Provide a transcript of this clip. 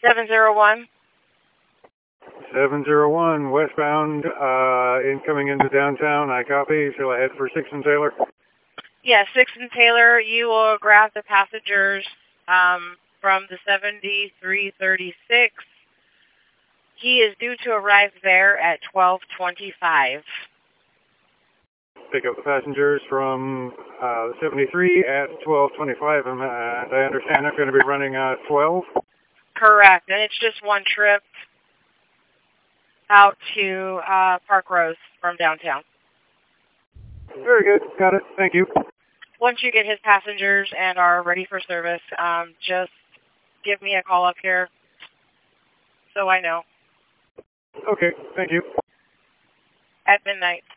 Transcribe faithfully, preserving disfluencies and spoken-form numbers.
seven zero one. seven zero one, westbound, uh, incoming into downtown. I copy. Shall I head for sixth and Taylor? Yes, yeah, sixth and Taylor. You will grab the passengers um, from the seventy-three thirty-six. He is due to arrive there at twelve twenty-five. Pick up the passengers from uh, seventy-three at twelve twenty-five, and uh, I understand they're going to be running uh, twelve? Correct, and it's just one trip out to uh, Park Rose from downtown. Very good. Got it. Thank you. Once you get his passengers and are ready for service, um, just give me a call up here so I know. Okay. Thank you. At midnight.